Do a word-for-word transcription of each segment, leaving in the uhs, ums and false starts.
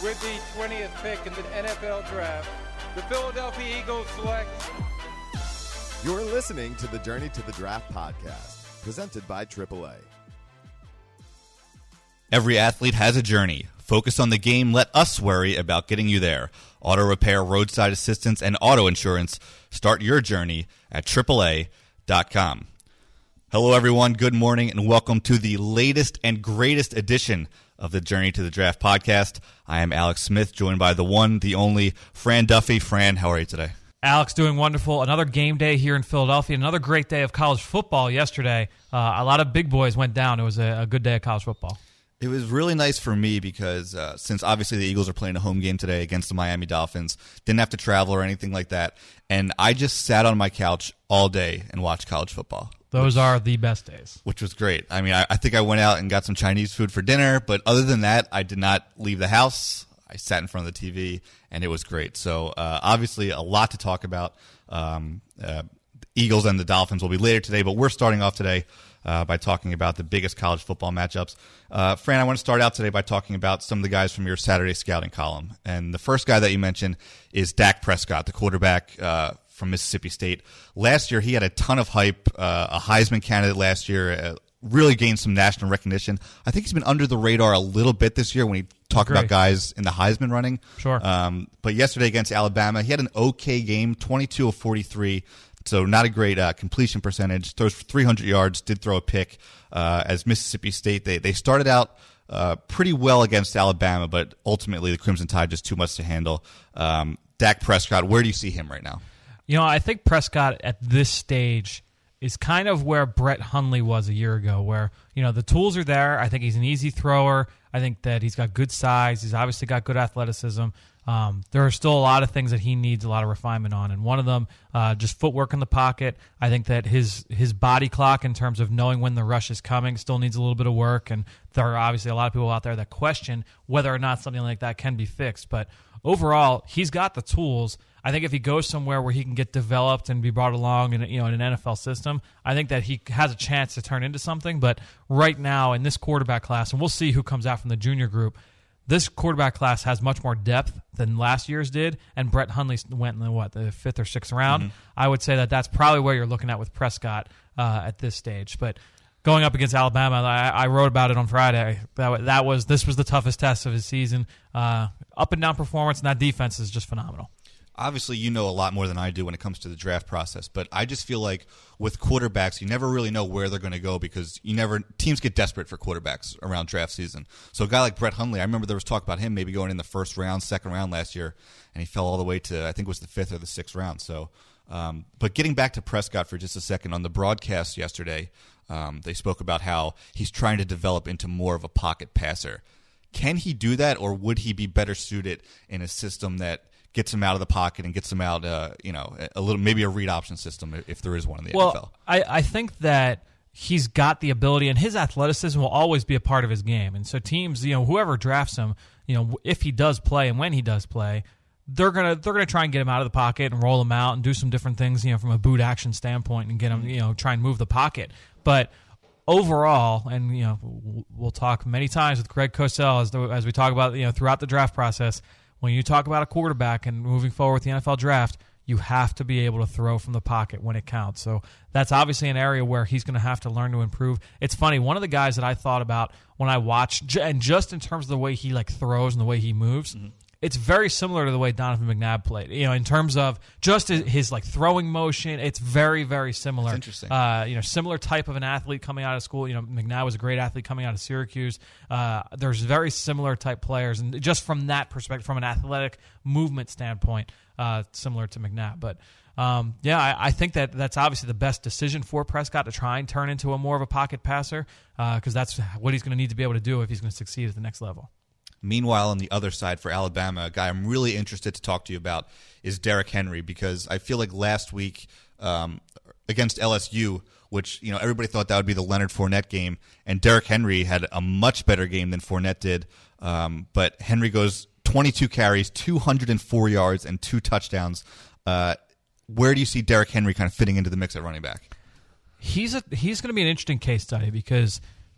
With the twentieth pick in the N F L Draft, the Philadelphia Eagles select. You're listening to the Journey to the Draft podcast, presented by triple A. Every athlete has a journey. Focus on the game. Let us worry about getting you there. Auto repair, roadside assistance, and auto insurance. Start your journey at triple A dot com. Hello, everyone. Good morning, and welcome to the latest and greatest edition of the Journey to the Draft podcast. I am Alex Smith, joined by the one, the only, Fran Duffy. Fran, how are you today? Alex, doing wonderful. Another game day here in Philadelphia. Another great day of college football yesterday. Uh, a lot of big boys went down. It was a, a good day of college football. It was really nice for me because uh, since obviously the Eagles are playing a home game today against the Miami Dolphins, didn't have to travel or anything like that, and I just sat on my couch all day and watched college football. Those which, are the best days. Which was great. I mean, I, I think I went out and got some Chinese food for dinner, but other than that, I did not leave the house. I sat in front of the T V, and it was great. So uh, obviously a lot to talk about. Um, uh, the Eagles and the Dolphins will be later today, but we're starting off today Uh, by talking about the biggest college football matchups. Uh, Fran, I want to start out today by talking about some of the guys from your Saturday scouting column. And the first guy that you mentioned is Dak Prescott, the quarterback uh, from Mississippi State. Last year, he had a ton of hype, uh, a Heisman candidate last year, uh, really gained some national recognition. I think he's been under the radar a little bit this year when we talk about guys in the Heisman running. Sure. Um, but yesterday against Alabama, he had an okay game, twenty-two of forty-three. So not a great uh, completion percentage. Throws for three hundred yards, did throw a pick. Uh, as Mississippi State, they, they started out uh, pretty well against Alabama, but ultimately the Crimson Tide just too much to handle. Um, Dak Prescott, where do you see him right now? You know, I think Prescott at this stage is kind of where Brett Hundley was a year ago, where, you know, the tools are there. I think he's an easy thrower. I think that he's got good size. He's obviously got good athleticism. Um, there are still a lot of things that he needs a lot of refinement on, and one of them, uh, just footwork in the pocket. I think that his his body clock in terms of knowing when the rush is coming still needs a little bit of work, and there are obviously a lot of people out there that question whether or not something like that can be fixed. But overall, he's got the tools. I think if he goes somewhere where he can get developed and be brought along in, you know, in an N F L system, I think that he has a chance to turn into something. But right now in this quarterback class, and we'll see who comes out from the junior group, this quarterback class has much more depth than last year's did, and Brett Hundley went in the, what, the fifth or sixth round. Mm-hmm. I would say that that's probably where you're looking at with Prescott uh, at this stage. But going up against Alabama, I, I wrote about it on Friday. That, that was this was the toughest test of his season. Uh, up and down performance, and that defense is just phenomenal. Obviously, you know a lot more than I do when it comes to the draft process, but I just feel like with quarterbacks, you never really know where they're going to go because you never teams get desperate for quarterbacks around draft season. So a guy like Brett Hundley, I remember there was talk about him maybe going in the first round, second round last year, and he fell all the way to, I think it was the fifth or the sixth round. So, um, but getting back to Prescott for just a second, on the broadcast yesterday, um, they spoke about how he's trying to develop into more of a pocket passer. Can he do that, or would he be better suited in a system that gets him out of the pocket and gets him out, uh, you know, a little, maybe a read option system if there is one in the well, N F L? I, I think that he's got the ability, and his athleticism will always be a part of his game. And so teams, you know, whoever drafts him, you know, if he does play and when he does play, they're gonna they're gonna try and get him out of the pocket and roll him out and do some different things, you know, from a boot action standpoint and get him, you know, try and move the pocket. But overall, and you know, we'll talk many times with Greg Cosell as the, as we talk about, you know, throughout the draft process. When you talk about a quarterback and moving forward with the N F L draft, you have to be able to throw from the pocket when it counts. So that's obviously an area where he's going to have to learn to improve. It's funny, one of the guys that I thought about when I watched, and just in terms of the way he like throws and the way he moves, mm-hmm. it's very similar to the way Donovan McNabb played. You know, in terms of just his, his like throwing motion, it's very, very similar. That's interesting. Uh, you know, similar type of an athlete coming out of school. You know, McNabb was a great athlete coming out of Syracuse. Uh, there's very similar type players, and just from that perspective, from an athletic movement standpoint, uh, similar to McNabb. But um, yeah, I, I think that that's obviously the best decision for Prescott to try and turn into a more of a pocket passer because uh, that's what he's going to need to be able to do if he's going to succeed at the next level. Meanwhile, on the other side for Alabama, a guy I'm really interested to talk to you about is Derrick Henry, because I feel like last week um, against L S U, which, you know, everybody thought that would be the Leonard Fournette game, and Derrick Henry had a much better game than Fournette did. Um, but Henry goes twenty-two carries, two hundred four yards, and two touchdowns. Uh, where do you see Derrick Henry kind of fitting into the mix at running back? He's a, he's going to be an interesting case study because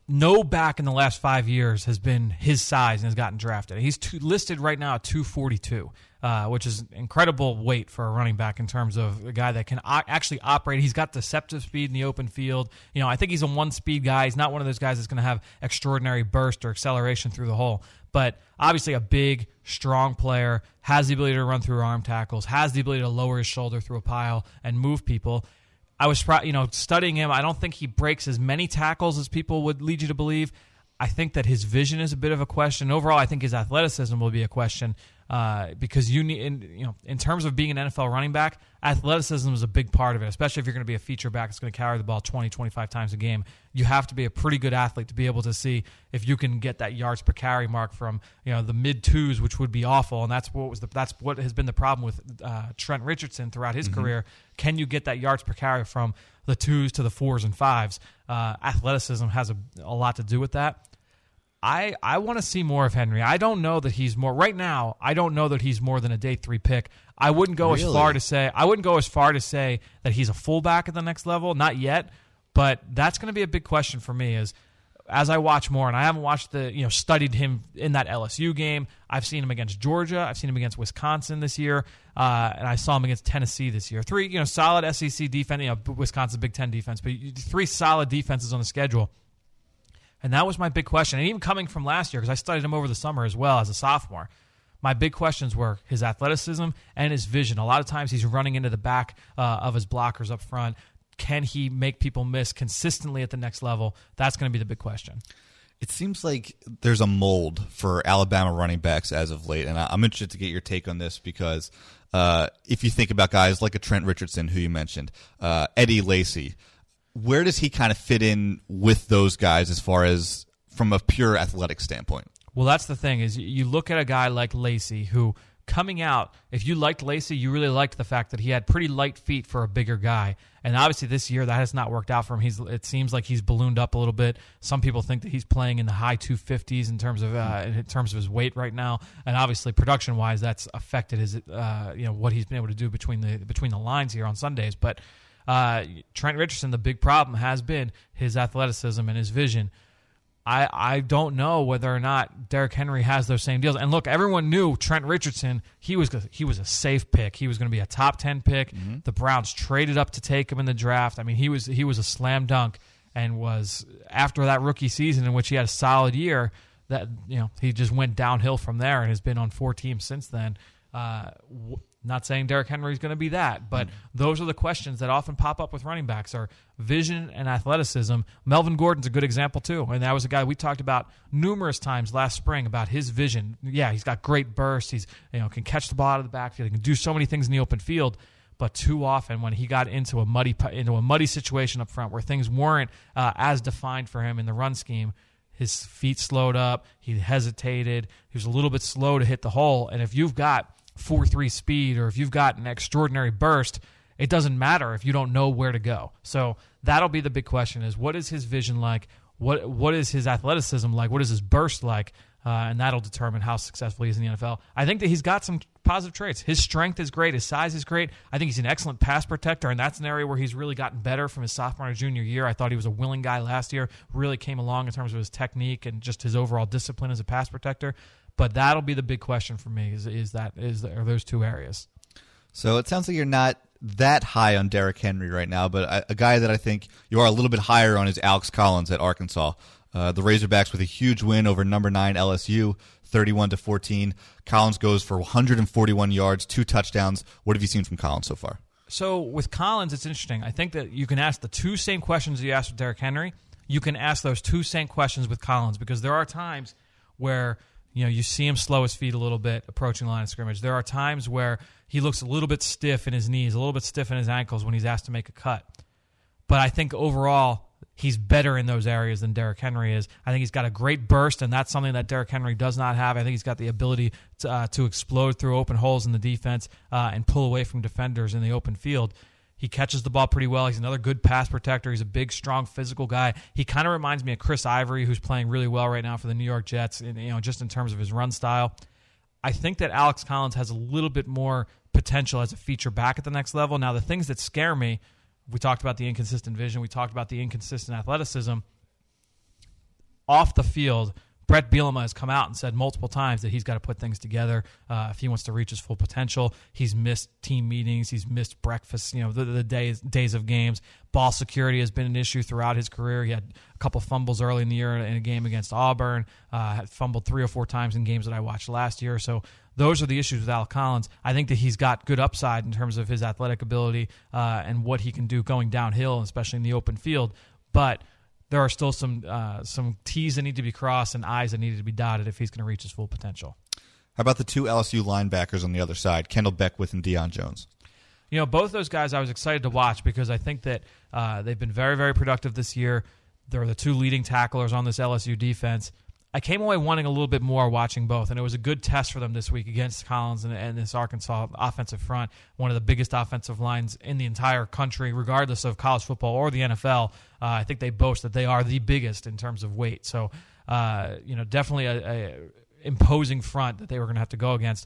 no back in the last five years has been his size and has gotten drafted. He's two, listed right now at two forty-two, uh, which is incredible weight for a running back in terms of a guy that can o- actually operate. He's got deceptive speed in the open field. You know, I think he's a one-speed guy. He's not one of those guys that's going to have extraordinary burst or acceleration through the hole. But obviously a big, strong player, has the ability to run through arm tackles, has the ability to lower his shoulder through a pile and move people. I was, you know, studying him. I don't think he breaks as many tackles as people would lead you to believe. I think that his vision is a bit of a question. Overall, I think his athleticism will be a question uh, because you need, in, you know, in terms of being an N F L running back, athleticism is a big part of it, especially if you're going to be a feature back that's going to carry the ball twenty, twenty-five times a game. You have to be a pretty good athlete to be able to see if you can get that yards per carry mark from, you know, the mid twos, which would be awful, and that's what was the that's what has been the problem with uh, Trent Richardson throughout his mm-hmm. career. Can you get that yards per carry from the twos to the fours and fives? Uh, athleticism has a, a lot to do with that. I, I want to see more of Henry. I don't know that he's more right now. I don't know that he's more than a day three pick. I wouldn't go really? as far to say I wouldn't go as far to say that he's a fullback at the next level. Not yet, but that's going to be a big question for me. Is as I watch more, and I haven't watched the you know studied him in that L S U game. I've seen him against Georgia. I've seen him against Wisconsin this year, uh, and I saw him against Tennessee this year. Three you know solid S E C defense. You know Wisconsin Big Ten defense, but three solid defenses on the schedule. And that was my big question. And even coming from last year, because I studied him over the summer as well as a sophomore, my big questions were his athleticism and his vision. A lot of times he's running into the back uh, of his blockers up front. Can he make people miss consistently at the next level? That's going to be the big question. It seems like there's a mold for Alabama running backs as of late, and I'm interested to get your take on this because uh, if you think about guys like a Trent Richardson, who you mentioned, uh, Eddie Lacy, where does he kind of fit in with those guys as far as from a pure athletic standpoint? Well, that's the thing is you look at a guy like Lacy who coming out, if you liked Lacy, you really liked the fact that he had pretty light feet for a bigger guy. And obviously this year that has not worked out for him. He's it seems like he's ballooned up a little bit. Some people think that he's playing in the high two fifties in terms of uh, in terms of his weight right now. And obviously production wise, that's affected his uh, you know what he's been able to do between the between the lines here on Sundays. But Uh, Trent Richardson, the big problem has been his athleticism and his vision. I I don't know whether or not Derrick Henry has those same deals. And look, everyone knew Trent Richardson, he was he was a safe pick. He was going to be a top ten pick. Mm-hmm. The Browns traded up to take him in the draft. I mean, he was he was a slam dunk and was, after that rookie season in which he had a solid year, that you know he just went downhill from there and has been on four teams since then. Uh, w- Not saying Derrick Henry is going to be that, but those are the questions that often pop up with running backs are vision and athleticism. Melvin Gordon's a good example too, and that was a guy we talked about numerous times last spring about his vision. Yeah, he's got great bursts. He's you know can catch the ball out of the backfield. He can do so many things in the open field, but too often when he got into a muddy into a muddy situation up front where things weren't uh, as defined for him in the run scheme, his feet slowed up. He hesitated. He was a little bit slow to hit the hole, and if you've got four three speed or if you've got an extraordinary burst, it doesn't matter if you don't know where to go. So that'll be the big question is what is his vision like? What What is his athleticism like? What is his burst like? Uh, and that'll determine how successful he is in the N F L. I think that he's got some positive traits. His strength is great. His size is great. I think he's an excellent pass protector, and that's an area where he's really gotten better from his sophomore and junior year. I thought he was a willing guy last year, really came along in terms of his technique and just his overall discipline as a pass protector. But that'll be the big question for me is is that is are those two areas. So it sounds like you're not that high on Derrick Henry right now, but a, a guy that I think you are a little bit higher on is Alex Collins at Arkansas. Uh, the Razorbacks with a huge win over number nine L S U, thirty-one to fourteen. Collins goes for one hundred forty-one yards, two touchdowns. What have you seen from Collins so far? So with Collins, it's interesting. I think that you can ask the two same questions you asked with Derrick Henry. You can ask those two same questions with Collins because there are times where you know, you see him slow his feet a little bit approaching the line of scrimmage. There are times where he looks a little bit stiff in his knees, a little bit stiff in his ankles when he's asked to make a cut. But I think overall, he's better in those areas than Derrick Henry is. I think he's got a great burst, and that's something that Derrick Henry does not have. I think he's got the ability to, uh, to explode through open holes in the defense uh, and pull away from defenders in the open field. He catches the ball pretty well. He's another good pass protector. He's a big, strong, physical guy. He kind of reminds me of Chris Ivory, who's playing really well right now for the New York Jets, you know, just in terms of his run style. I think that Alex Collins has a little bit more potential as a feature back at the next level. Now, the things that scare me, we talked about the inconsistent vision. We talked about the inconsistent athleticism. off the field, Brett Bielema has come out and said multiple times that he's got to put things together uh, if he wants to reach his full potential. He's missed team meetings. He's missed breakfast, you know, the, the days days of games. Ball security has been an issue throughout his career. He had a couple fumbles early in the year in a game against Auburn, uh, had fumbled three or four times in games that I watched last year. So those are the issues with Al Collins. I think that he's got good upside in terms of his athletic ability uh, and what he can do going downhill, especially in the open field. But there are still some uh, some T's that need to be crossed and I's that need to be dotted if he's going to reach his full potential. How about the two L S U linebackers on the other side, Kendall Beckwith and Deion Jones? You know, both those guys I was excited to watch because I think that uh, they've been very, very productive this year. They're the two leading tacklers on this L S U defense. I came away wanting a little bit more watching both, and it was a good test for them this week against Collins and, and this Arkansas offensive front, one of the biggest offensive lines in the entire country, regardless of college football or the N F L. Uh, I think they boast that they are the biggest in terms of weight. So, uh, you know, definitely a, a imposing front that they were going to have to go against.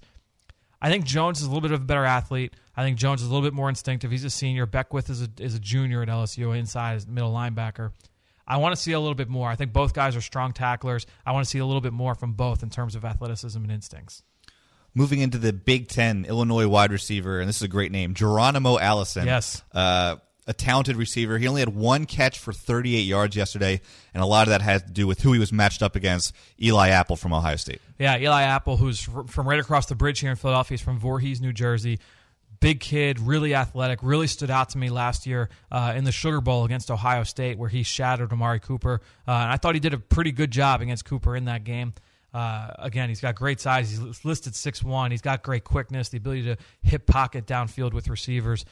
I think Jones is a little bit of a better athlete. I think Jones is a little bit more instinctive. He's a senior. Beckwith is a, is a junior at L S U inside as middle linebacker. I want to see a little bit more. I think both guys are strong tacklers. I want to see a little bit more from both in terms of athleticism and instincts. Moving into the Big Ten, Illinois wide receiver, and this is a great name, Geronimo Allison. Yes. Uh, a talented receiver. He only had one catch for thirty-eight yards yesterday, and a lot of that had to do with who he was matched up against, Eli Apple from Ohio State. Yeah, Eli Apple, who's from right across the bridge here in Philadelphia. He's from Voorhees, New Jersey. Big kid, really athletic, really stood out to me last year uh, in the Sugar Bowl against Ohio State where he shattered Amari Cooper. Uh, and I thought he did a pretty good job against Cooper in that game. Uh, again, he's got great size. He's listed six one. He's got great quickness, the ability to hit pocket downfield with receivers.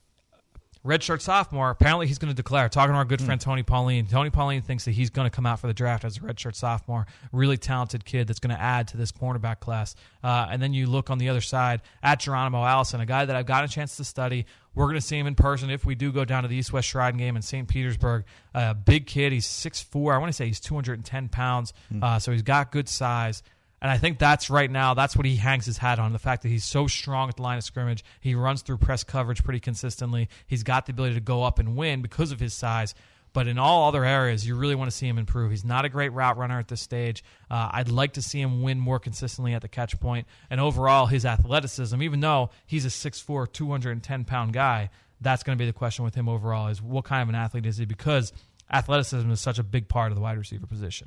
Redshirt sophomore, apparently he's going to declare. Talking to our good friend Tony Pauline. Tony Pauline thinks that he's going to come out for the draft as a redshirt sophomore. Really talented kid that's going to add to this cornerback class. Uh, and then you look on the other side at Geronimo Allison, a guy that I've gotten a chance to study. We're going to see him in person if we do go down to the East-West Shrine game in Saint Petersburg. A uh, big kid. He's six foot four. I want to say he's two hundred ten pounds. Uh, so he's got good size. And I think that's right now, that's what he hangs his hat on, the fact that he's so strong at the line of scrimmage. He runs through press coverage pretty consistently. He's got the ability to go up and win because of his size. But in all other areas, you really want to see him improve. He's not a great route runner at this stage. Uh, I'd like to see him win more consistently at the catch point. And overall, his athleticism, even though he's a six foot four, two hundred ten pound guy, that's going to be the question with him overall is what kind of an athlete is he? Because athleticism is such a big part of the wide receiver position.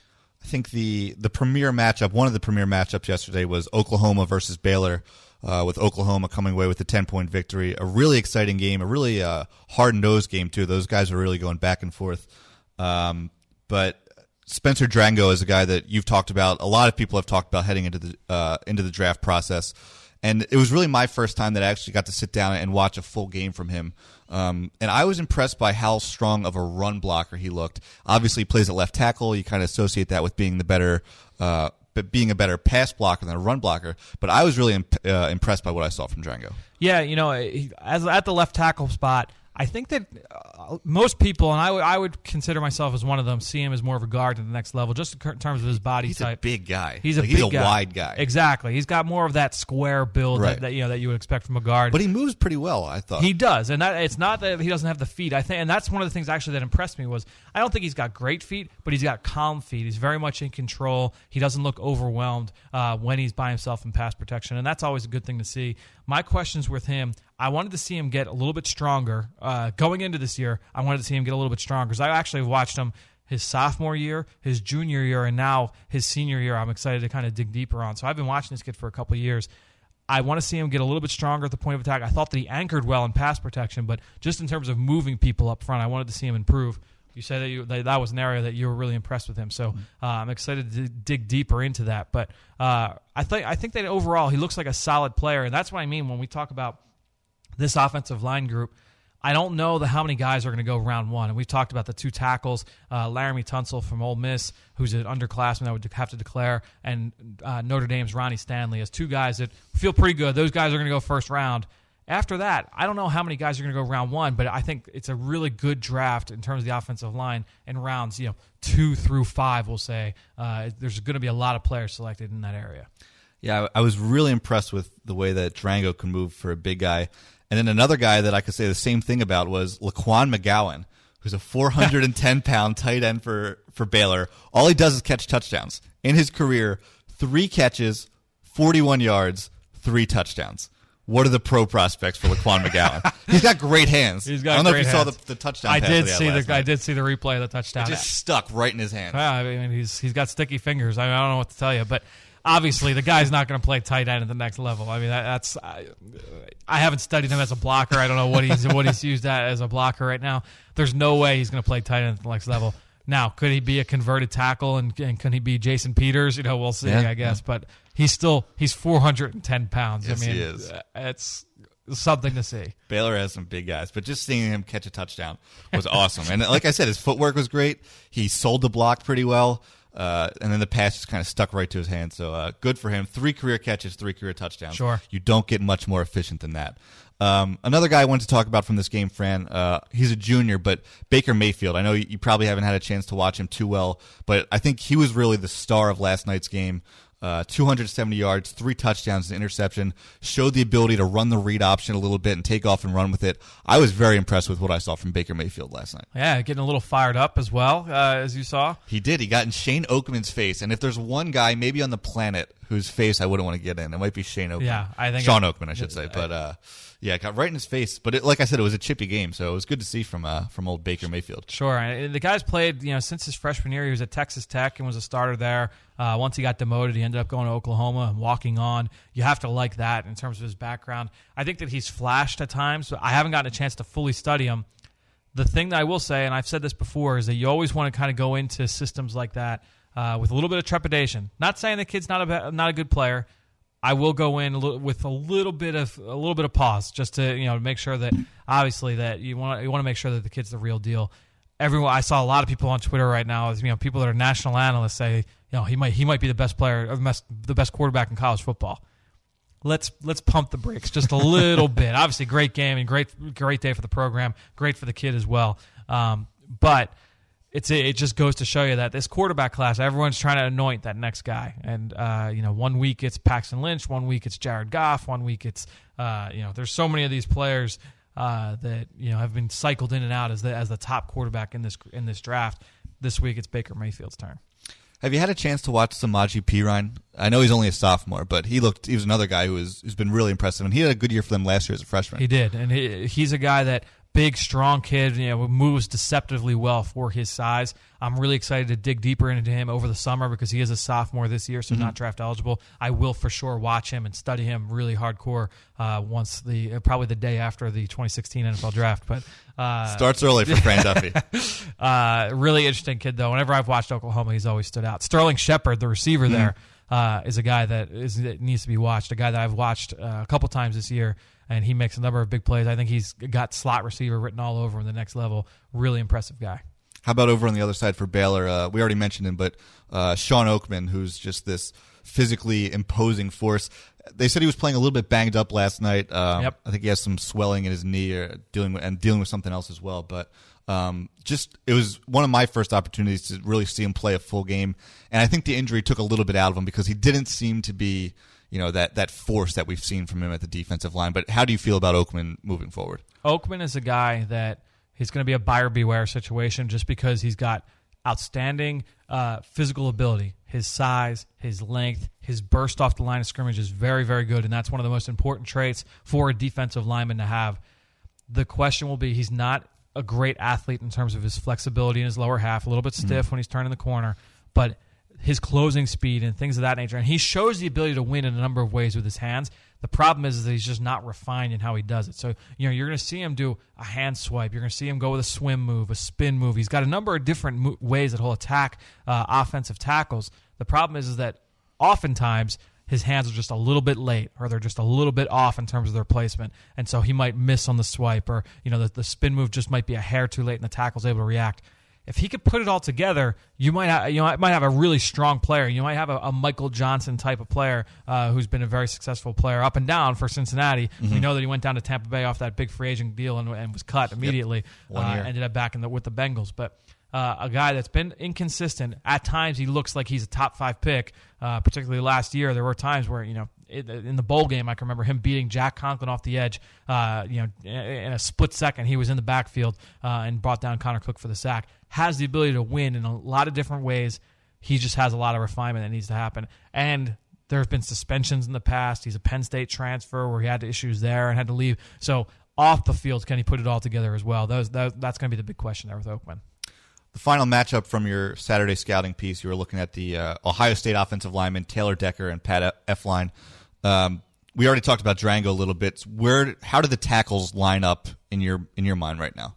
I think the the premier matchup, one of the premier matchups yesterday was Oklahoma versus Baylor, uh, with Oklahoma coming away with a ten-point victory. A really exciting game, a really uh, hard-nosed game, too. Those guys are really going back and forth. Um, but Spencer Drango is a guy that you've talked about. A lot of people have talked about heading into the uh, into the draft process. And it was really my first time that I actually got to sit down and watch a full game from him. Um, and I was impressed by how strong of a run blocker he looked. Obviously, he plays at left tackle. You kind of associate that with being the better, uh, but being a better pass blocker than a run blocker. But I was really imp- uh, impressed by what I saw from Drango. Yeah, you know, he, as at the left tackle spot, I think that uh, most people, and I, w- I would consider myself as one of them, see him as more of a guard at the next level, just in terms of his body he's type. He's a big guy. He's a like, big he's a guy. wide guy. Exactly. He's got more of that square build right. that, that you know that you would expect from a guard. But he moves pretty well, I thought. He does, and that it's not that he doesn't have the feet. I think, and that's one of the things actually that impressed me was I don't think he's got great feet, but he's got calm feet. He's very much in control. He doesn't look overwhelmed uh, when he's by himself in pass protection, and that's always a good thing to see. My questions with him, I wanted to see him get a little bit stronger. Uh, going into this year, I wanted to see him get a little bit stronger because I actually watched him his sophomore year, his junior year, and now his senior year. I'm excited to kind of dig deeper on. So I've been watching this kid for a couple of years. I want to see him get a little bit stronger at the point of attack. I thought that he anchored well in pass protection, but just in terms of moving people up front, I wanted to see him improve. You said that, you, that that was an area that you were really impressed with him, so uh, I'm excited to dig deeper into that. But uh, I think I think that overall he looks like a solid player, and that's what I mean when we talk about this offensive line group. I don't know the, how many guys are going to go round one. And we've talked about the two tackles, uh, Laramie Tunsil from Ole Miss, who's an underclassman that would have to declare, and uh, Notre Dame's Ronnie Stanley as two guys that feel pretty good. Those guys are going to go first round. After that, I don't know how many guys are going to go round one, but I think it's a really good draft in terms of the offensive line in rounds, you know, two through five, we'll say. Uh, there's going to be a lot of players selected in that area. Yeah, I was really impressed with the way that Drango can move for a big guy. And then another guy that I could say the same thing about was Laquan McGowan, who's a four hundred ten pound tight end for, for Baylor. All he does is catch touchdowns. In his career, three catches, forty-one yards, three touchdowns. What are the pro prospects for Laquan McGowan? He's got great hands. He's got I don't know great if you hands. saw the, the touchdown I pass did that he see had the last I night. did see the replay of the touchdown. It just stuck right in his hand. Yeah, I mean, he's he's got sticky fingers. I, mean, I don't know what to tell you, but obviously the guy's not going to play tight end at the next level. I mean, that, that's I, I haven't studied him as a blocker. I don't know what he's what he's used at as a blocker right now. There's no way he's going to play tight end at the next level. Now, could he be a converted tackle and, and can he be Jason Peters? You know, we'll see. Yeah, I guess, yeah. but he's still he's four hundred ten pounds. Yes, I mean, he is. It's something to see. Baylor has some big guys, but just seeing him catch a touchdown was awesome. And like I said, his footwork was great. He sold the block pretty well, uh, and then the pass just kind of stuck right to his hand. So uh, good for him. Three career catches, three career touchdowns. Sure. You don't get much more efficient than that. Um, another guy I wanted to talk about from this game, Fran, uh, he's a junior, but Baker Mayfield. I know you, you probably haven't had a chance to watch him too well, but I think he was really the star of last night's game. Uh, two hundred seventy yards, three touchdowns, an interception, showed the ability to run the read option a little bit and take off and run with it. I was very impressed with what I saw from Baker Mayfield last night. Yeah, getting a little fired up as well, uh, as you saw. He did. He got in Shane Oakman's face, and if there's one guy maybe on the planet whose face I wouldn't want to get in, it might be Shane Oakman. Yeah, I think Sean it, Oakman, I should say. But uh, yeah, it got right in his face. But it, like I said, it was a chippy game, so it was good to see from uh, from old Baker Mayfield. Sure. And the guy's played, you know, since his freshman year. He was at Texas Tech and was a starter there. Uh, once he got demoted, he ended up going to Oklahoma and walking on. You have to like that in terms of his background. I think that he's flashed at times. I haven't gotten a chance to fully study him. The thing that I will say, and I've said this before, is that you always want to kind of go into systems like that uh, with a little bit of trepidation. Not saying the kid's not a not a good player. I will go in a little, with a little bit of a little bit of pause, just to you know make sure that obviously that you want you want to make sure that the kid's the real deal. Everyone, I saw a lot of people on Twitter right now, you know, people that are national analysts say, you know, he might he might be the best player, or the best, the best quarterback in college football. Let's let's pump the brakes just a little bit. Obviously, great game and great great day for the program, great for the kid as well. Um, but it's it just goes to show you that this quarterback class, everyone's trying to anoint that next guy. And uh, you know, one week it's Paxton Lynch, one week it's Jared Goff, one week it's uh, you know, there's so many of these players. Uh, that you know have been cycled in and out as the as the top quarterback in this in this draft. This week it's Baker Mayfield's turn. Have you had a chance to watch Samaje Perine? I know he's only a sophomore, but he looked he was another guy who was who's been really impressive, and he had a good year for them last year as a freshman. He did, and he, he's a guy that big, strong kid, you know, moves deceptively well for his size. I'm really excited to dig deeper into him over the summer because he is a sophomore this year, so mm-hmm. not draft eligible. I will for sure watch him and study him really hardcore uh, once the uh, probably the day after the twenty sixteen N F L draft. But uh, starts early for Fran Duffy. uh, really interesting kid though. Whenever I've watched Oklahoma, he's always stood out. Sterling Shepard, the receiver mm-hmm. there, uh, is a guy that is that needs to be watched. A guy that I've watched uh, a couple times this year. And he makes a number of big plays. I think he's got slot receiver written all over him, the next level. Really impressive guy. How about over on the other side for Baylor? Uh, we already mentioned him, but uh, Sean Oakman, who's just this physically imposing force. They said he was playing a little bit banged up last night. Um, yep. I think he has some swelling in his knee or dealing with, and dealing with something else as well. But um, just it was one of my first opportunities to really see him play a full game. And I think the injury took a little bit out of him because he didn't seem to be – you know, that, that force that we've seen from him at the defensive line. But how do you feel about Oakman moving forward? Oakman is a guy that he's going to be a buyer beware situation just because he's got outstanding uh, physical ability. His size, his length, his burst off the line of scrimmage is very, very good, and that's one of the most important traits for a defensive lineman to have. The question will be, he's not a great athlete in terms of his flexibility in his lower half, a little bit stiff mm-hmm. when he's turning the corner, but his closing speed and things of that nature. And he shows the ability to win in a number of ways with his hands. The problem is that he's just not refined in how he does it. So, you know, you're going to see him do a hand swipe. You're going to see him go with a swim move, a spin move. He's got a number of different mo- ways that he'll attack uh, offensive tackles. The problem is, is that oftentimes his hands are just a little bit late or they're just a little bit off in terms of their placement. And so he might miss on the swipe or, you know, the, the spin move just might be a hair too late and the tackle's able to react. If he could put it all together, you might have, you know, might have a really strong player. You might have a, a Michael Johnson type of player uh, who's been a very successful player up and down for Cincinnati. Mm-hmm. We know that he went down to Tampa Bay off that big free agent deal and, and was cut immediately. Yep. One year. Uh, ended up back in the, with the Bengals. But uh, a guy that's been inconsistent. At times he looks like he's a top five pick, uh, particularly last year. There were times where, you know, in, in the bowl game, I can remember him beating Jack Conklin off the edge. Uh, you know, in a split second, he was in the backfield uh, and brought down Connor Cook for the sack. Has the ability to win in a lot of different ways. He just has a lot of refinement that needs to happen. And there have been suspensions in the past. He's a Penn State transfer where he had issues there and had to leave. So off the field, can he put it all together as well? Those, those, that's going to be the big question there with Oakman. The final matchup from your Saturday scouting piece, you were looking at the uh, Ohio State offensive linemen, Taylor Decker and Pat Elflein. Um, we already talked about Drango a little bit. Where, how do the tackles line up in your in your mind right now?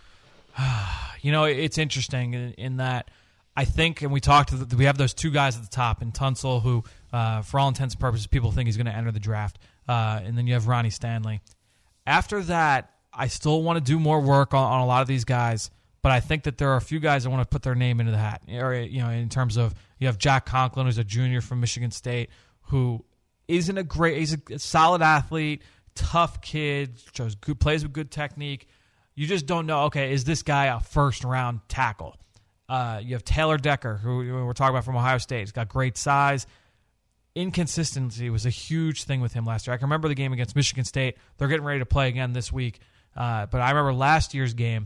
You know, it's interesting in, in that I think, and we talked, we have those two guys at the top, and Tunsil, who, uh, for all intents and purposes, people think he's going to enter the draft. Uh, and then you have Ronnie Stanley. After that, I still want to do more work on, on a lot of these guys, but I think that there are a few guys that want to put their name into the hat. Or, you know, in terms of, you have Jack Conklin, who's a junior from Michigan State, who isn't a great, he's a solid athlete, tough kid, shows good, plays with good technique. You just don't know, okay, is this guy a first-round tackle? Uh, you have Taylor Decker, who we're talking about from Ohio State. He's got great size. Inconsistency was a huge thing with him last year. I can remember the game against Michigan State. They're getting ready to play again this week. Uh, but I remember last year's game,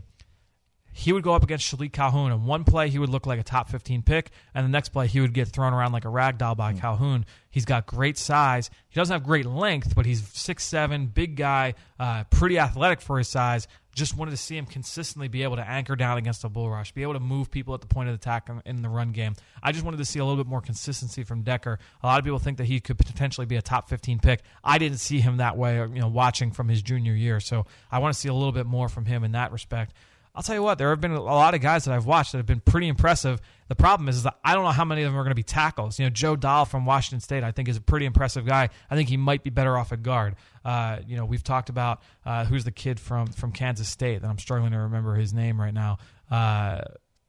he would go up against Shalik Calhoun, and one play he would look like a top fifteen pick, and the next play he would get thrown around like a rag doll by mm. Calhoun. He's got great size. He doesn't have great length, but he's six seven, big guy, uh, pretty athletic for his size. Just wanted to see him consistently be able to anchor down against a bull rush, be able to move people at the point of attack in the run game. I just wanted to see a little bit more consistency from Decker. A lot of people think that he could potentially be a top fifteen pick. I didn't see him that way, you know, watching from his junior year. So I want to see a little bit more from him in that respect. I'll tell you what, there have been a lot of guys that I've watched that have been pretty impressive. The problem is, is that I don't know how many of them are going to be tackles. You know, Joe Dahl from Washington State, I think, is a pretty impressive guy. I think he might be better off at guard. Uh, you know, we've talked about uh, who's the kid from, from Kansas State, that I'm struggling to remember his name right now. Uh,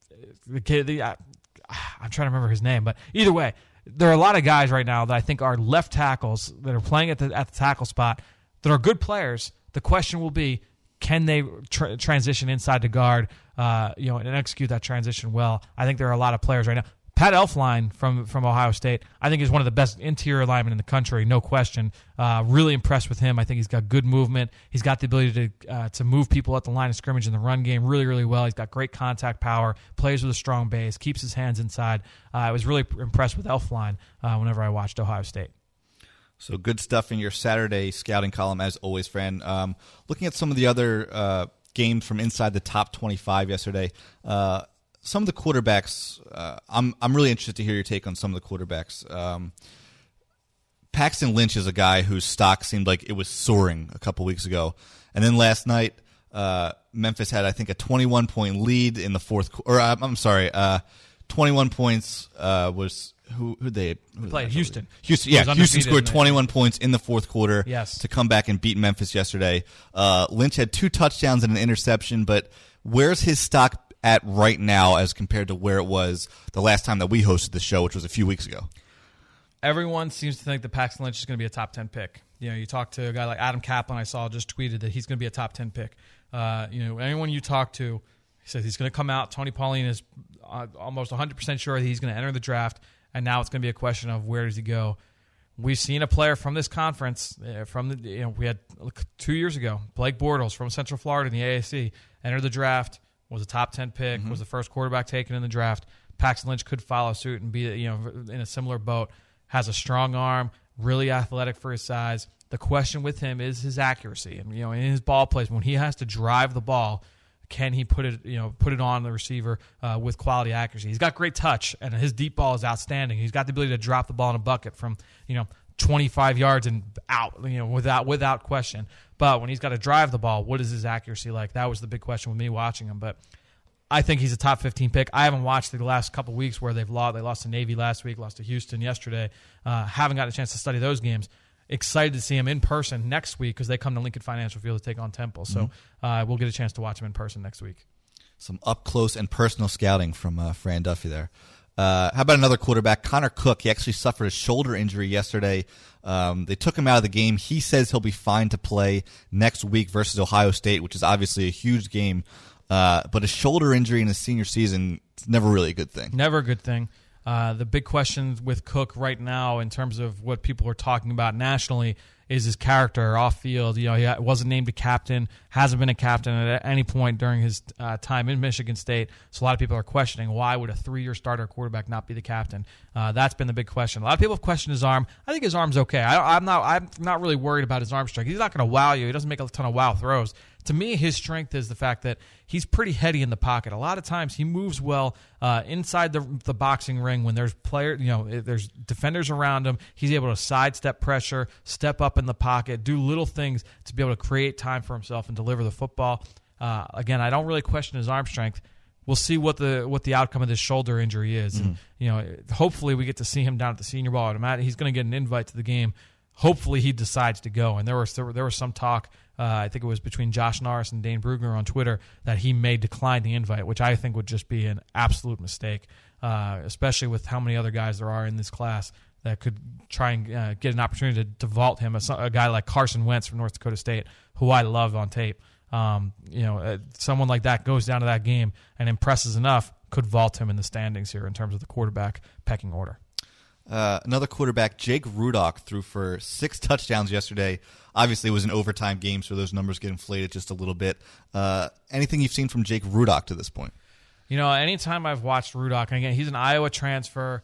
the kid, the, uh, I'm trying to remember his name, but either way, there are a lot of guys right now that I think are left tackles that are playing at the at the tackle spot that are good players. The question will be, can they tra- transition inside to guard, uh, you know, and execute that transition well? I think there are a lot of players right now. Pat Elflein from, from Ohio State, I think is one of the best interior linemen in the country, no question. Uh, really impressed with him. I think he's got good movement. He's got the ability to uh, to move people at the line of scrimmage in the run game really, really well. He's got great contact power, plays with a strong base, keeps his hands inside. Uh, I was really impressed with Elflein uh, whenever I watched Ohio State. So good stuff in your Saturday scouting column, as always, Fran. Um, looking at some of the other uh, games from inside the top twenty-five yesterday, uh, some of the quarterbacks, uh, I'm I'm really interested to hear your take on some of the quarterbacks. Um, Paxton Lynch is a guy whose stock seemed like it was soaring a couple weeks ago. And then last night, uh, Memphis had, I think, a twenty-one point lead in the fourth quarter. Or, I'm sorry, uh, twenty-one points uh, was... Who who they who played they Houston. Houston, yeah, Houston scored twenty-one points in the fourth quarter. Yes. To come back and beat Memphis yesterday. Uh, Lynch had two touchdowns and an interception, but where's his stock at right now as compared to where it was the last time that we hosted the show, which was a few weeks ago? Everyone seems to think that Paxton Lynch is going to be a top ten pick. You know, you talk to a guy like Adam Kaplan, I saw just tweeted that he's going to be a top ten pick. Uh, you know, anyone you talk to, he says he's going to come out. Tony Pauline is uh, almost one hundred percent sure that he's going to enter the draft. And now it's going to be a question of where does he go. We've seen a player from this conference, uh, from the you know we had two years ago, Blake Bortles from Central Florida in the A A C, entered the draft, was a top ten pick, mm-hmm. was the first quarterback taken in the draft. Paxton Lynch could follow suit and be you know in a similar boat. Has a strong arm, really athletic for his size. The question with him is his accuracy, and you know in his ball placement when he has to drive the ball. Can he put it, you know, put it on the receiver uh, with quality accuracy? He's got great touch, and his deep ball is outstanding. He's got the ability to drop the ball in a bucket from, you know, twenty-five yards and out, you know, without without question. But when he's got to drive the ball, what is his accuracy like? That was the big question with me watching him. But I think he's a top fifteen pick. I haven't watched the last couple weeks where they've lost. They lost to Navy last week, lost to Houston yesterday. Uh, haven't gotten a chance to study those games. Excited to see him in person next week because they come to Lincoln Financial Field to take on Temple. So mm-hmm. uh, we'll get a chance to watch him in person next week. Some up-close and personal scouting from uh, Fran Duffy there. Uh, how about another quarterback, Connor Cook? He actually suffered a shoulder injury yesterday. Um, they took him out of the game. He says he'll be fine to play next week versus Ohio State, which is obviously a huge game. Uh, but a shoulder injury in his senior season is never really a good thing. Never a good thing. Uh, the big question with Cook right now in terms of what people are talking about nationally is his character off field. You know, he wasn't named a captain, hasn't been a captain at any point during his uh, time in Michigan State. So a lot of people are questioning, why would a three-year starter quarterback not be the captain? Uh, that's been the big question. A lot of people have questioned his arm. I think his arm's okay. I, I'm not. I'm not really worried about his arm strength. He's not going to wow you. He doesn't make a ton of wow throws. To me, his strength is the fact that he's pretty heady in the pocket. A lot of times, he moves well uh, inside the the boxing ring when there's player, you know, there's defenders around him. He's able to sidestep pressure, step up in the pocket, do little things to be able to create time for himself and deliver the football. Uh, again, I don't really question his arm strength. We'll see what the what the outcome of this shoulder injury is. Mm-hmm. And, you know, hopefully we get to see him down at the Senior Bowl. He's going to get an invite to the game. Hopefully he decides to go. And there was there, there was some talk. Uh, I think it was between Josh Norris and Dane Brugner on Twitter that he may decline the invite, which I think would just be an absolute mistake, uh, especially with how many other guys there are in this class that could try and uh, get an opportunity to, to vault him. A, a guy like Carson Wentz from North Dakota State, who I love on tape. Um, you know, uh, someone like that goes down to that game and impresses enough, could vault him in the standings here in terms of the quarterback pecking order. Uh, another quarterback, Jake Rudock, threw for six touchdowns yesterday. Obviously, it was an overtime game, so those numbers get inflated just a little bit. Uh, anything you've seen from Jake Rudock to this point? You know, anytime I've watched Rudock, and again, he's an Iowa transfer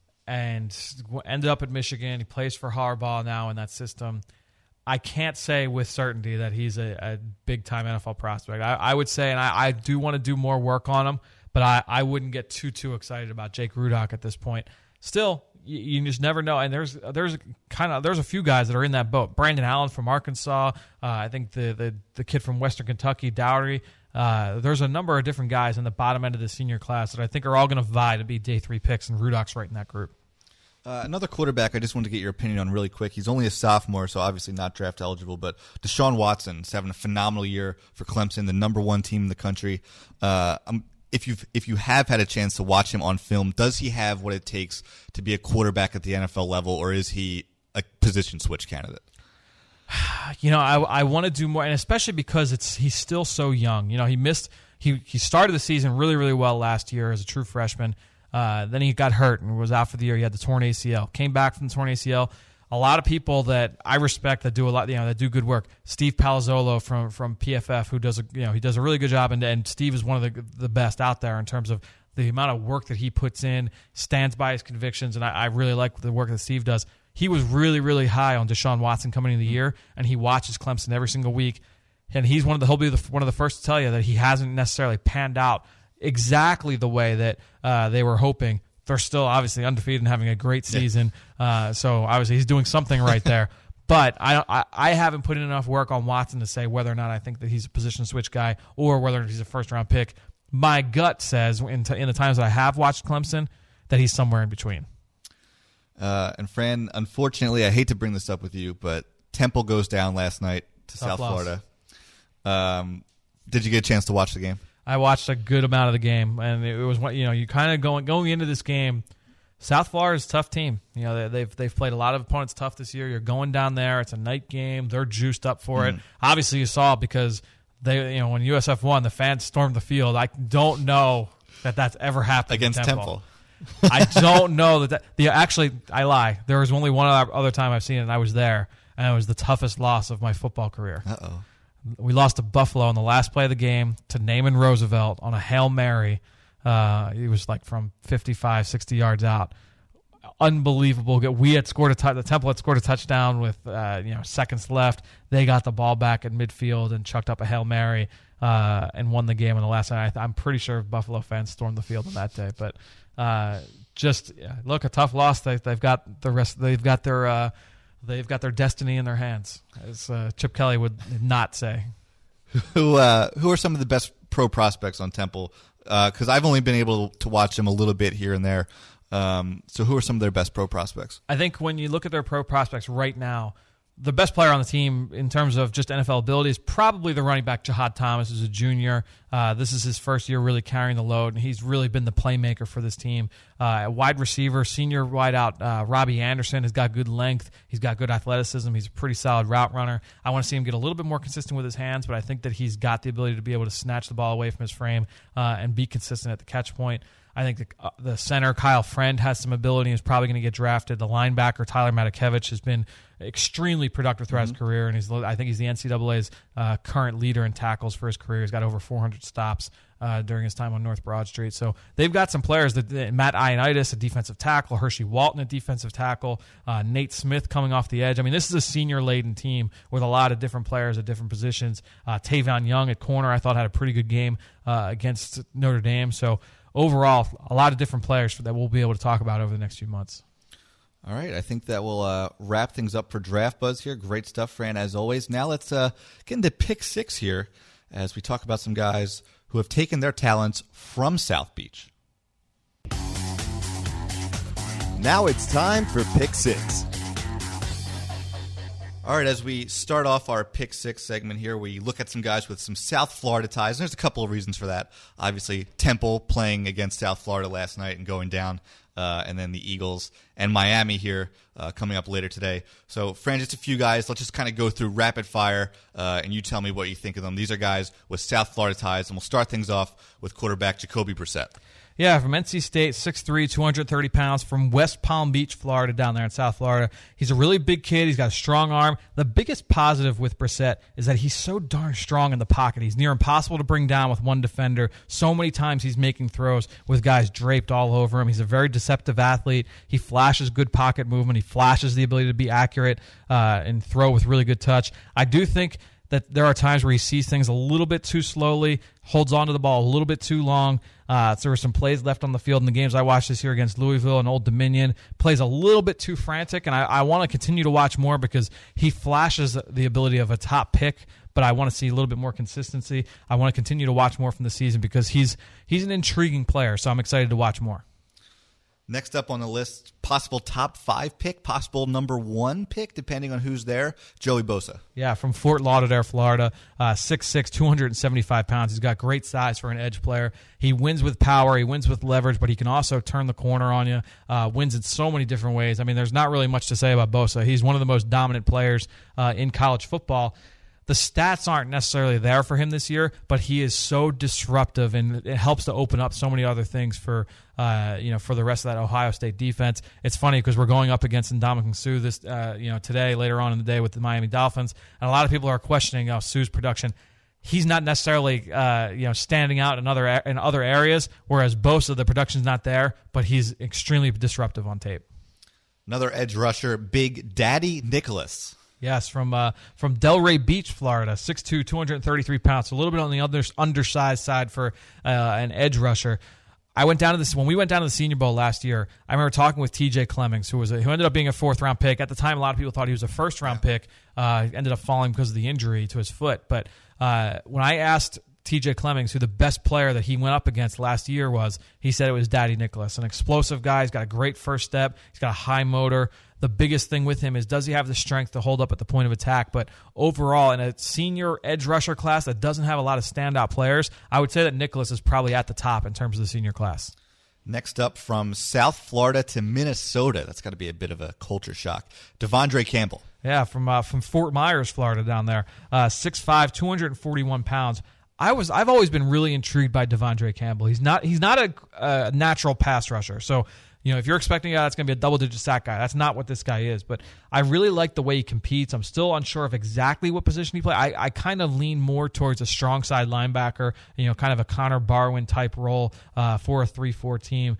and ended up at Michigan. He plays for Harbaugh now in that system. I can't say with certainty that he's a, a big-time N F L prospect. I, I would say, and I, I do want to do more work on him, but I, I wouldn't get too, too excited about Jake Rudock at this point. Still, you, you just never know. And there's there's kind of there's a few guys that are in that boat. Brandon Allen from Arkansas. Uh, I think the, the the kid from Western Kentucky, Dowry. Uh, there's a number of different guys in the bottom end of the senior class that I think are all going to vie to be day three picks, and Rudock's right in that group. Uh, another quarterback I just wanted to get your opinion on really quick. He's only a sophomore, so obviously not draft eligible, but Deshaun Watson is having a phenomenal year for Clemson, the number one team in the country. Uh, I'm If you if you have had a chance to watch him on film, does he have what it takes to be a quarterback at the N F L level, or is he a position switch candidate? You know, I I want to do more, and especially because it's he's still so young. You know, he missed he he started the season really really well last year as a true freshman. Uh, then he got hurt and was out for the year. He had the torn A C L. Came back from the torn A C L. A lot of people that I respect that do a lot, you know, that do good work. Steve Palazzolo from from P F F, who does a you know he does a really good job, and and Steve is one of the the best out there in terms of the amount of work that he puts in, stands by his convictions, and I, I really like the work that Steve does. He was really really high on Deshaun Watson coming into the year, and he watches Clemson every single week, and he's one of the he'll be the, one of the first to tell you that he hasn't necessarily panned out exactly the way that uh, they were hoping. They're still obviously undefeated and having a great season. Uh, so obviously he's doing something right there. But I, I I haven't put in enough work on Watson to say whether or not I think that he's a position switch guy or whether he's a first round pick. My gut says in, t- in the times that I have watched Clemson that he's somewhere in between. Uh, and Fran, unfortunately, I hate to bring this up with you, but Temple goes down last night to Tough South loss. Florida. Um, did you get a chance to watch the game? I watched a good amount of the game, and it was you know you kind of going going into this game. South Florida's a tough team. You know they, they've they've played a lot of opponents tough this year. You're going down there; it's a night game. They're juiced up for Mm-hmm. it. Obviously, you saw it because they you know when U S F won, the fans stormed the field. I don't know that that's ever happened Against in Temple. Temple. I don't know that, that the actually I lie. There was only one other time I've seen it, and I was there, and it was the toughest loss of my football career. Uh oh. We lost to Buffalo on the last play of the game to Naaman Roosevelt on a Hail Mary. Uh, it was like from fifty-five, sixty yards out. Unbelievable. We had scored a touchdown. The Temple had scored a touchdown with uh, you know seconds left. They got the ball back at midfield and chucked up a Hail Mary uh, and won the game on the last night. I'm pretty sure Buffalo fans stormed the field on that day. But uh, just yeah, look, a tough loss. They, they've got the rest. They've got their. Uh, They've got their destiny in their hands, as uh, Chip Kelly would not say. Who uh, who are some of the best pro prospects on Temple? Because uh, I've only been able to watch them a little bit here and there. Um, so who are some of their best pro prospects? I think when you look at their pro prospects right now, the best player on the team in terms of just N F L ability is probably the running back Jahad Thomas, who's a junior. Uh, this is his first year really carrying the load, and he's really been the playmaker for this team. Uh, wide receiver, senior wideout uh, Robbie Anderson has got good length. He's got good athleticism. He's a pretty solid route runner. I want to see him get a little bit more consistent with his hands, but I think that he's got the ability to be able to snatch the ball away from his frame uh, and be consistent at the catch point. I think the, uh, the center, Kyle Friend, has some ability and is probably going to get drafted. The linebacker, Tyler Matakevich, has been extremely productive throughout mm-hmm. his career, and he's I think he's the N C double A's uh, current leader in tackles for his career. He's got over four hundred stops uh, during his time on North Broad Street. So they've got some players. That, that Matt Ioannidis, a defensive tackle, Hershey Walton, a defensive tackle, uh, Nate Smith coming off the edge. I mean, this is a senior-laden team with a lot of different players at different positions. Uh, Tavion Young at corner, I thought, had a pretty good game uh, against Notre Dame. So overall, a lot of different players that we'll be able to talk about over the next few months. All right, I think that will uh, wrap things up for Draft Buzz here. Great stuff, Fran, as always. Now let's uh, get into Pick Six here as we talk about some guys who have taken their talents from South Beach. Now it's time for Pick Six. All right, as we start off our Pick Six segment here, we look at some guys with some South Florida ties. And there's a couple of reasons for that. Obviously, Temple playing against South Florida last night and going down. Uh, and then the Eagles and Miami here uh, coming up later today. So, Fran, just a few guys. Let's just kind of go through rapid fire, uh, and you tell me what you think of them. These are guys with South Florida ties, and we'll start things off with quarterback Jacoby Brissett. Yeah, from N C State, six three, two hundred thirty pounds, from West Palm Beach, Florida, down there in South Florida. He's a really big kid. He's got a strong arm. The biggest positive with Brissett is that he's so darn strong in the pocket. He's near impossible to bring down with one defender. So many times he's making throws with guys draped all over him. He's a very deceptive athlete. He flashes good pocket movement. He flashes the ability to be accurate uh, and throw with really good touch. I do think that there are times where he sees things a little bit too slowly, holds onto the ball a little bit too long. Uh, so there were some plays left on the field in the games I watched this year against Louisville and Old Dominion. Plays a little bit too frantic, and I, I want to continue to watch more because he flashes the ability of a top pick, but I want to see a little bit more consistency. I want to continue to watch more from the season because he's he's an intriguing player, so I'm excited to watch more. Next up on the list, possible top five pick, possible number one pick, depending on who's there, Joey Bosa. Yeah, from Fort Lauderdale, Florida, uh, six six, two hundred seventy-five pounds. He's got great size for an edge player. He wins with power, he wins with leverage, but he can also turn the corner on you, uh, wins in so many different ways. I mean, there's not really much to say about Bosa. He's one of the most dominant players uh, in college football. The stats aren't necessarily there for him this year, but he is so disruptive, and it helps to open up so many other things for uh, you know for the rest of that Ohio State defense. It's funny because we're going up against Ndamukong Suh this uh, you know today, later on in the day with the Miami Dolphins, and a lot of people are questioning oh, Suh's production. He's not necessarily uh, you know standing out in other in other areas, whereas Bosa, the production's not there, but he's extremely disruptive on tape. Another edge rusher, Big Daddy Nicholas. Yes, from uh, from Delray Beach, Florida, six two, two hundred thirty-three pounds, so a little bit on the other undersized side for uh, an edge rusher. I went down to this when we went down to the Senior Bowl last year. I remember talking with T J Clemmings, who was a, who ended up being a fourth round pick. At the time, a lot of people thought he was a first round pick. Uh, ended up falling because of the injury to his foot. But uh, when I asked T J Clemmings who the best player that he went up against last year was, he said it was Daddy Nicholas, an explosive guy. He's got a great first step. He's got a high motor. The biggest thing with him is, does he have the strength to hold up at the point of attack? But overall, in a senior edge rusher class that doesn't have a lot of standout players, I would say that Nicholas is probably at the top in terms of the senior class. Next up, from South Florida to Minnesota. That's got to be a bit of a culture shock. Devondre Campbell. Yeah, from uh, from Fort Myers, Florida, down there. Uh, six five, two hundred forty-one pounds. I was I've always been really intrigued by Devondre Campbell. He's not he's not a, a natural pass rusher. So, you know, if you're expecting a guy that's going to be a double-digit sack guy, that's not what this guy is. But I really like the way he competes. I'm still unsure of exactly what position he plays. I, I kind of lean more towards a strong side linebacker, you know, kind of a Connor Barwin type role uh, for a three four team.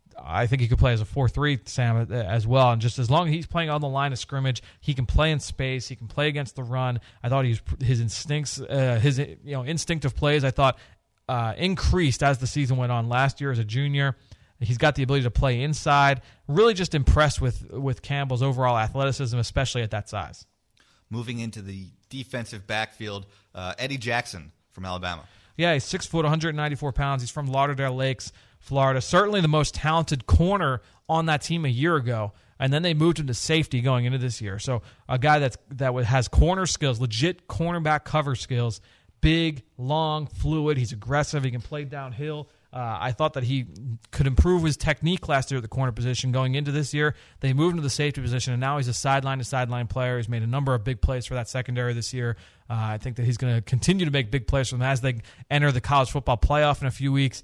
I think he could play as a four three, Sam, as well. And just as long as he's playing on the line of scrimmage, he can play in space. He can play against the run. I thought he was, his instincts, uh, his you know instinctive plays, I thought uh, increased as the season went on. Last year as a junior, he's got the ability to play inside. Really just impressed with, with Campbell's overall athleticism, especially at that size. Moving into the defensive backfield, uh, Eddie Jackson from Alabama. Yeah, he's six foot, one hundred ninety-four pounds. He's from Lauderdale Lakes, Florida. Certainly the most talented corner on that team a year ago. And then they moved him to safety going into this year. So a guy that's, that has corner skills, legit cornerback cover skills, big, long, fluid. He's aggressive. He can play downhill. Uh, I thought that he could improve his technique last year at the corner position. Going into this year, they moved him to the safety position, and now he's a sideline-to-sideline player. He's made a number of big plays for that secondary this year. Uh, I think that he's going to continue to make big plays for them as they enter the college football playoff in a few weeks.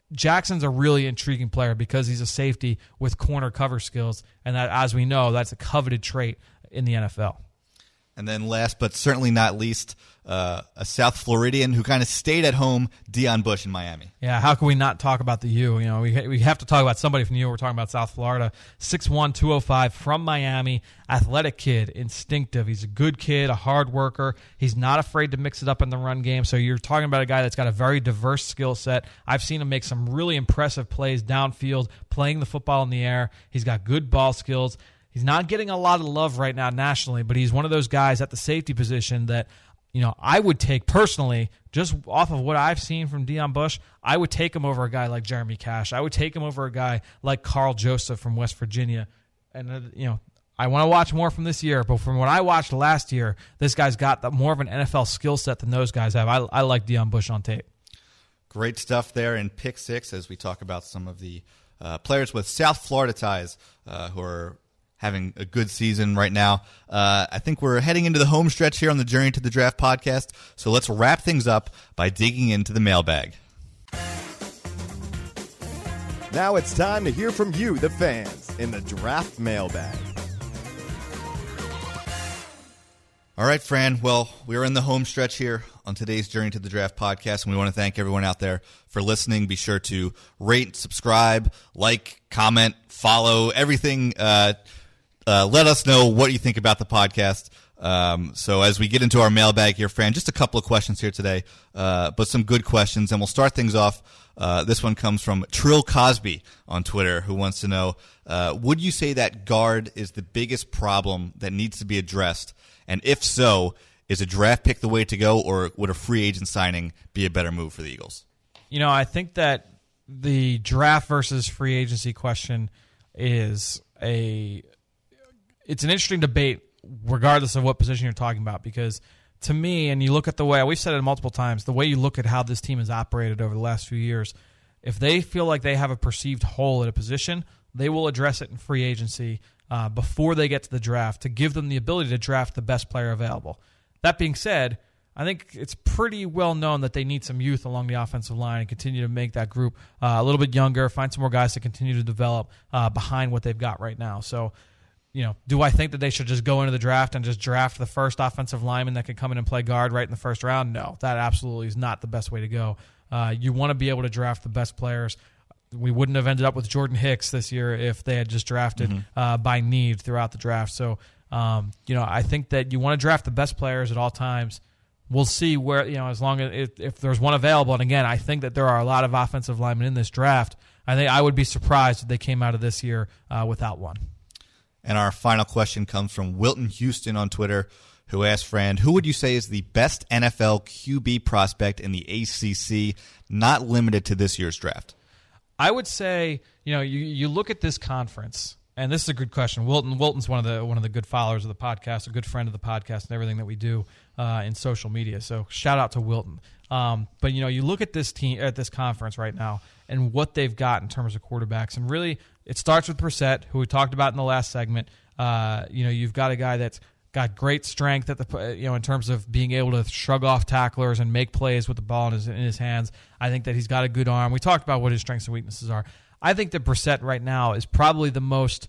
Jackson's a really intriguing player because he's a safety with corner cover skills, and that, as we know, that's a coveted trait in the N F L. And then last but certainly not least, uh, a South Floridian who kind of stayed at home, Deon Bush in Miami. Yeah, how can we not talk about the U? You know, we we have to talk about somebody from the U. We're talking about South Florida. six one, two oh five from Miami, athletic kid, instinctive. He's a good kid, a hard worker. He's not afraid to mix it up in the run game. So you're talking about a guy that's got a very diverse skill set. I've seen him make some really impressive plays downfield, playing the football in the air. He's got good ball skills. He's not getting a lot of love right now nationally, but he's one of those guys at the safety position that, you know, I would take personally, just off of what I've seen from Deon Bush, I would take him over a guy like Jeremy Cash. I would take him over a guy like Carl Joseph from West Virginia. And, uh, you know, I want to watch more from this year, but from what I watched last year, this guy's got the, more of an N F L skill set than those guys have. I, I like Deon Bush on tape. Great stuff there in Pick Six as we talk about some of the uh, players with South Florida ties uh, who are having a good season right now. Uh, I think we're heading into the home stretch here on the Journey to the Draft podcast, so let's wrap things up by digging into the mailbag. Now it's time to hear from you, the fans, in the Draft Mailbag. All right, Fran. Well, we're in the home stretch here on today's Journey to the Draft podcast, and we want to thank everyone out there for listening. Be sure to rate, subscribe, like, comment, follow, everything. Uh, uh, let us know what you think about the podcast. Um, so as we get into our mailbag here, Fran, just a couple of questions here today, uh, but some good questions, and we'll start things off. Uh, this one comes from Trill Cosby on Twitter, who wants to know, uh, would you say that guard is the biggest problem that needs to be addressed? And if so, is a draft pick the way to go, or would a free agent signing be a better move for the Eagles? You know, I think that the draft versus free agency question is a it's an interesting debate regardless of what position you're talking about, because to me, and you look at the way, we've said it multiple times, the way you look at how this team has operated over the last few years, if they feel like they have a perceived hole at a position, they will address it in free agency uh, before they get to the draft to give them the ability to draft the best player available. That being said, I think it's pretty well known that they need some youth along the offensive line and continue to make that group uh, a little bit younger, find some more guys to continue to develop uh, behind what they've got right now. So, you know, do I think that they should just go into the draft and just draft the first offensive lineman that can come in and play guard right in the first round? No, that absolutely is not the best way to go. Uh, you want to be able to draft the best players. We wouldn't have ended up with Jordan Hicks this year if they had just drafted mm-hmm. uh, by need throughout the draft. So, um, you know, I think that you want to draft the best players at all times. We'll see where, you know, as long as if, if there's one available. And again, I think that there are a lot of offensive linemen in this draft. I think I would be surprised if they came out of this year uh, without one. And our final question comes from Wilton Houston on Twitter, who asked Fran, who would you say is the best N F L Q B prospect in the A C C, not limited to this year's draft? I would say, you know, you, you look at this conference, and this is a good question. Wilton Wilton's one of the one of the good followers of the podcast, a good friend of the podcast, and everything that we do uh, in social media. So shout out to Wilton. Um, but you know, you look at this team at this conference right now, and what they've got in terms of quarterbacks, and really, it starts with Brissett, who we talked about in the last segment. Uh, you know, you've got a guy that's got great strength at the you know in terms of being able to shrug off tacklers and make plays with the ball in his in his hands. I think that he's got a good arm. We talked about what his strengths and weaknesses are. I think that Brissett right now is probably the most,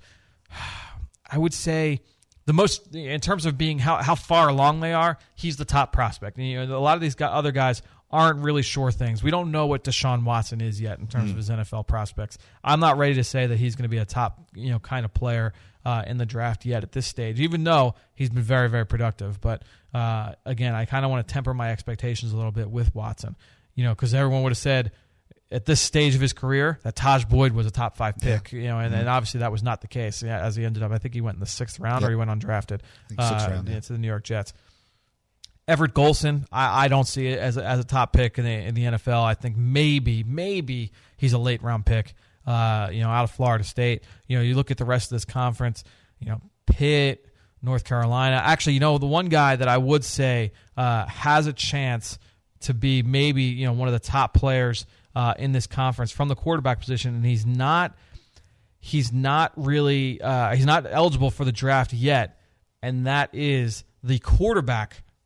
I would say, the most in terms of being how, how far along they are. He's the top prospect. And, you know, a lot of these guys, other guys aren't really sure things. We don't know what Deshaun Watson is yet in terms mm. of his N F L prospects. I'm not ready to say that he's going to be a top, you know, kind of player uh, in the draft yet at this stage, even though he's been very, very productive. But uh, again, I kind of want to temper my expectations a little bit with Watson, you know, because everyone would have said at this stage of his career that Taj Boyd was a top five pick, yeah. you know, and, mm-hmm. and obviously that was not the case. Yeah, as he ended up, I think he went in the sixth round yep. or he went undrafted. I think sixth uh, round, yeah. to the New York Jets. Everett Golson, I, I don't see it as a, as a top pick in the in the N F L. I think maybe maybe he's a late round pick. Uh, you know, out of Florida State. You know, you look at the rest of this conference. You know, Pitt, North Carolina. Actually, you know, the one guy that I would say uh, has a chance to be maybe you know one of the top players uh, in this conference from the quarterback position, and he's not. He's not really. Uh, he's not eligible for the draft yet, and that is the quarterback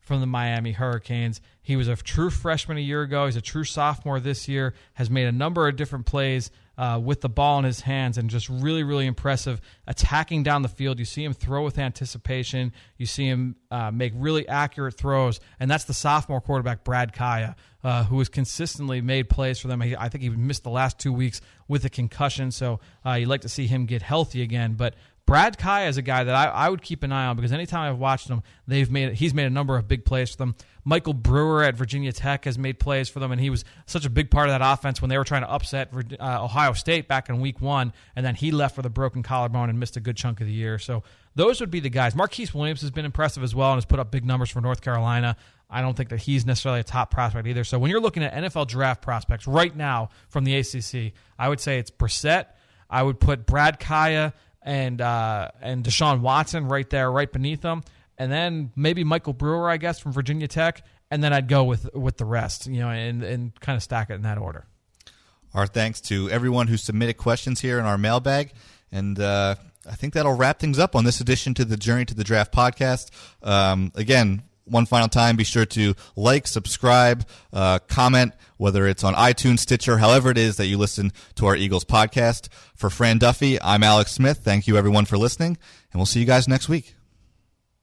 from the Miami Hurricanes. He was a true freshman a year ago. He's a true sophomore this year, has made a number of different plays uh, with the ball in his hands, and just really, really impressive attacking down the field. You see him throw with anticipation. You see him uh, make really accurate throws, and that's the sophomore quarterback, Brad Kaya, uh, who has consistently made plays for them. He, I think he missed the last two weeks with a concussion, so uh, you'd like to see him get healthy again. But Brad Kaya is a guy that I, I would keep an eye on, because anytime I've watched him, they've made he's made a number of big plays for them. Michael Brewer at Virginia Tech has made plays for them, and he was such a big part of that offense when they were trying to upset uh, Ohio State back in week one, and then he left with a broken collarbone and missed a good chunk of the year. So those would be the guys. Marquise Williams has been impressive as well and has put up big numbers for North Carolina. I don't think that he's necessarily a top prospect either. So when you're looking at N F L draft prospects right now from the A C C, I would say it's Brissett. I would put Brad Kaya and uh, and Deshaun Watson right there, right beneath them, and then maybe Michael Brewer, I guess, from Virginia Tech, and then I'd go with with the rest, you know, and and kind of stack it in that order. Our thanks to everyone who submitted questions here in our mailbag, and uh, I think that'll wrap things up on this edition to the Journey to the Draft podcast. Um, again, one final time, be sure to like, subscribe, uh, comment, whether it's on iTunes, Stitcher, however it is that you listen to our Eagles podcast. For Fran Duffy, I'm Alex Smith. Thank you, everyone, for listening, and we'll see you guys next week.